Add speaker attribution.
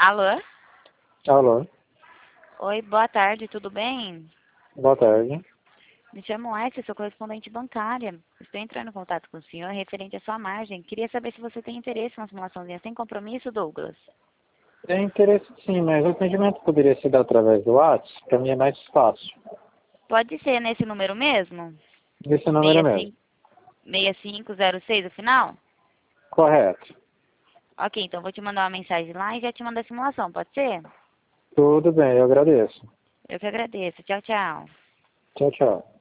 Speaker 1: Alô?
Speaker 2: Alô,
Speaker 1: Oi, boa tarde, tudo bem?
Speaker 2: boa tarde.
Speaker 1: Me chamo Essia, sou correspondente bancária. Estou entrando em contato com o senhor referente à sua margem. Queria saber se você tem interesse numa simulaçãozinha sem compromisso, Douglas.
Speaker 2: Tem interesse sim, mas o atendimento poderia se dar através do WhatsApp, para mim é mais fácil.
Speaker 1: Pode ser nesse número mesmo?
Speaker 2: Esse número mesmo.
Speaker 1: 6506 o final?
Speaker 2: Correto.
Speaker 1: Ok, então vou te mandar uma mensagem lá e já te mando a simulação, pode ser?
Speaker 2: Tudo bem, eu agradeço.
Speaker 1: Eu que agradeço. Tchau, tchau.
Speaker 2: Tchau, tchau.